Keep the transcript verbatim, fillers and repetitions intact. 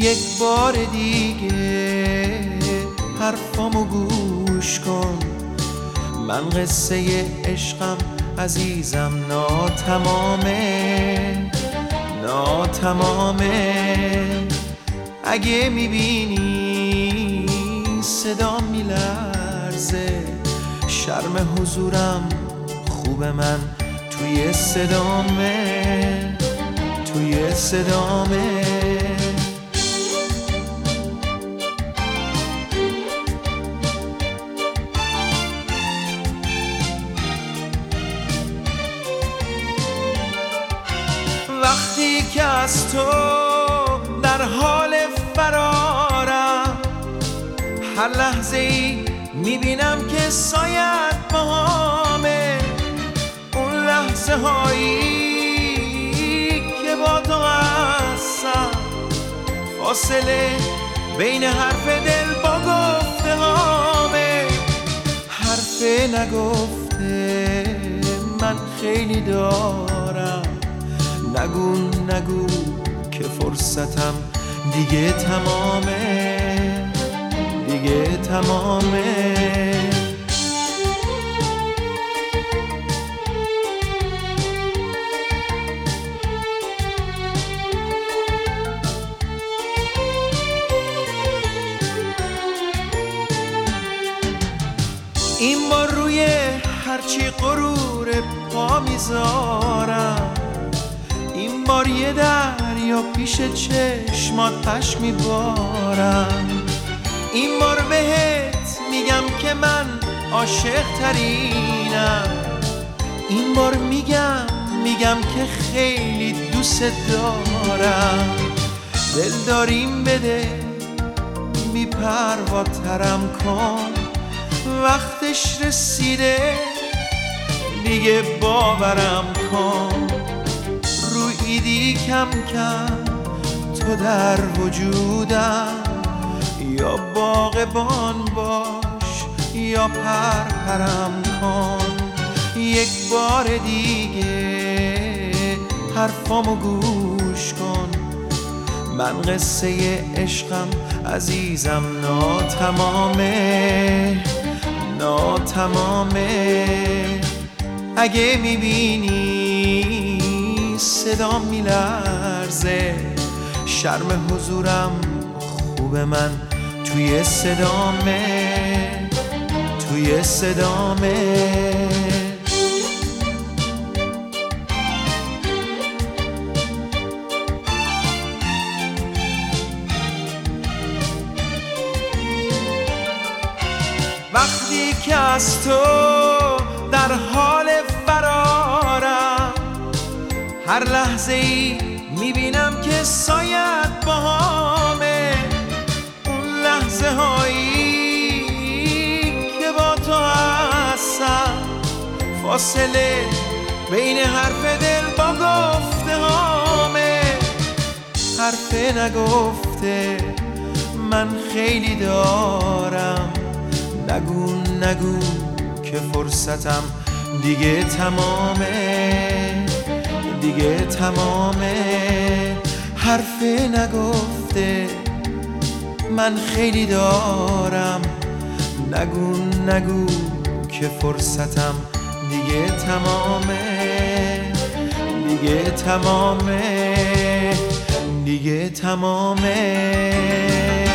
یک بار دیگه حرفامو گوش کن، من قصه عشقم عزیزم ناتمامه ناتمامه. اگه میبینی صدام میلرزه، شرم حضورم خوب من توی صدامه توی صدامه. وقتی که از تو در حال فرارم، هر لحظه ای میبینم که سایت باهامه. اون لحظه هایی که با تو هستم، فاصله بین حرف دل با گفته هامه. حرف نگفته من خیلی دارم، نگو نگو که فرصتم دیگه تمامه دیگه تمامه. این بار روی هرچی غرور پا میذارم، این بار یه دریا پیش چشمات پشت میبارم. این بار بهت میگم که من عاشق ترینم، این بار میگم میگم که خیلی دوست دارم. دل داریم بده بی پروا ترم کن، وقتش رسیده دیگه باورم کن. رویدی کم کم تو در وجودم، یا باغبان باش یا پرپرم کن. یک بار دیگه حرفامو گوش کن، من قصه عشقم عزیزم ناتمامه ناتمامه. اگه میبینی صدام میلرزه، شرم حضورم خوب من توی صدامه توی صدامه. وقتی که از تو در حال فرارم، هر لحظه ای میبینم که سایت باهامه. اون لحظه هایی که با تو هستم، فاصله بین حرف دل با گفته هامه. حرف نگفته من خیلی دارم، نگو نگو که فرصتم دیگه تمامه دیگه تمامه. حرف نگفته من خیلی دارم، نگو نگو که فرصتم دیگه تمامه دیگه تمامه دیگه تمامه.